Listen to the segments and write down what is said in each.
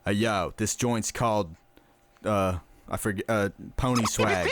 Yo, this joint's called, I forget, Pony Swag.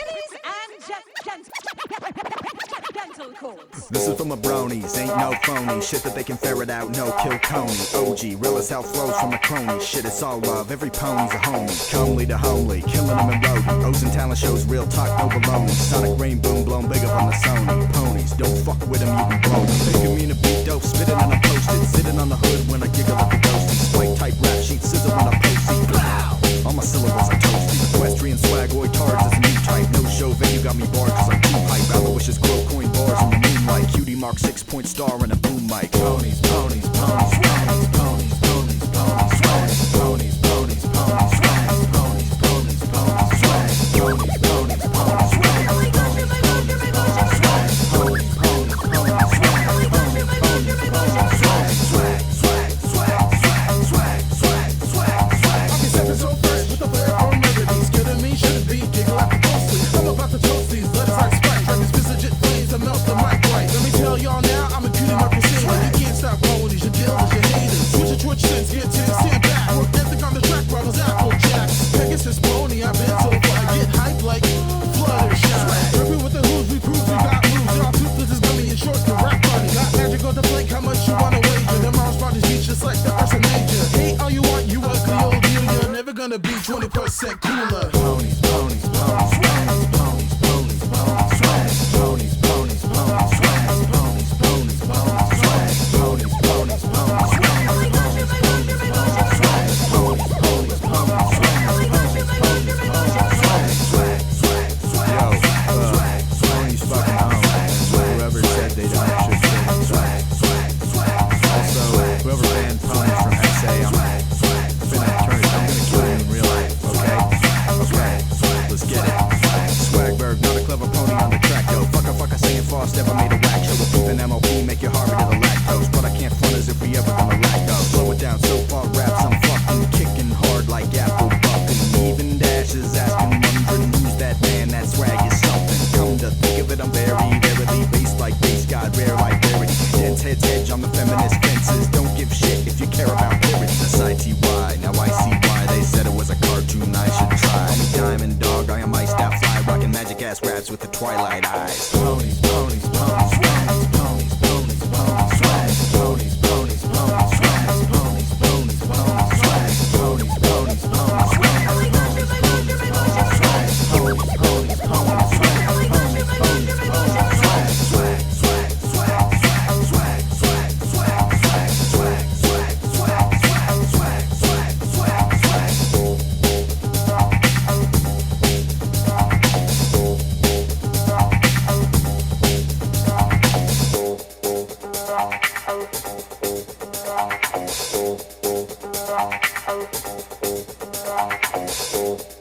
This is from the bronies, ain't no phony shit that they can ferret out, no kill Coney. OG, real as hell flows from the crony. Shit, it's all love, every pony's a homie. Comely to homely, killing them in rodent. O's and talent shows, real talk, no baloney. Sonic rain boom, blown big up on the Sony. Ponies, don't fuck with them, you can blow them. Thinking me to beat dope, spitting on a post-it. Sitting on the hood when I giggle at the ghosty. Spike type rap sheet, scissor when I post-it. Blow! All my syllables are toasty. Equestrian swagoid tards is a new type. No show venue got me barred cause I'm too hype. Aloysius grow coin bars in the moonlight. Cutie mark 6-point star and a boom mic. Ponies, ponies, ponies, ponies, ponies, ponies, ponies, swag. Ponies, ponies, ponies, swag. Ponies, ponies, ponies, swag. Ponies, ponies, ponies, swag. Ponies, ponies, ponies, swag. Ponies, ponies, ponies, swag. Ponies, ponies, ponies, swag. Swag, swag, swag, swag, swag, swag, swag, swag. I can step in so fresh with the flair on melodies. Kidding me, shouldn't be, giggle at the ghostly. I'm about to toast these letters like Sprite. Drag this visage flames to melt the mic right. Let me tell y'all now, I'm a cutie mark crusader. You can't stop rolling these, your dealers, your haters. Switch your twitch sense, get to stand back. Work ethic on the track, rivals Applejack. Pegasus pony, I've been so far. Get hype like Fluttershy. Ripping with the hooves, we prove we got moves. Y'all toothless is gummy and short can rap funny. Got magic on the flank, how much you wanna wager? Them arms spot these beats just like the Ursa Major. Hate all you want, you ugly old you. You're never gonna be 20% cooler. Ponies, ponies, ponies, ponies, ponies, ponies, ponies, swag. Ponies, ponies, ponies, swag. Ponies, ponies, ponies, swag. Ponies, ponies, ponies, swag. Ponies, ponies, ponies, swag. Ponies, ponies, ponies, swag. Ponies, ponies, ponies, swag. Swag, swag, swag. Yo, ponies fucking home. Whoever said they don't should say swag, swag, swag. Also, whoever banned ponies from SA, I'm gonna kill you in real life, okay? Okay, let's get it. Swagberg, not a clever pony on the track, yo. Fuck a saying false, never made a whack show. A beef and MOP, make you harder to the lactose. But I can't front as if we ever gonna lack those. Slow it down so far, raps, I'm fucking kicking hard like Apple bumping. Even Dash is asking, wondering who's that man, that swag is something. Come to think of it, I'm very rarely based like base god, rare like rarity. Dense heads edge on the feminist fences. Don't give shit if you care about lyrics. That's ITY, now I see why they said it was a cartoon I should try. Call me Diamond Dog, I am iced out fly, rocking magic ass raps with the twilight eyes. Ponies, ponies, ponies, swag. Ponies, ponies, ponies, swag. Ponies, ponies, ponies, swag. Ponies, ponies, ponies, swag. Ponies, ponies, ponies, swag. Ponies, ponies, ponies, swag. Ponies, ponies, ponies, swag. Ponies, ponies, ponies, swag. Swag, swag, swag, swag, swag, swag, swag, swag, swag, swag, swag, swag, swag, swag, swag.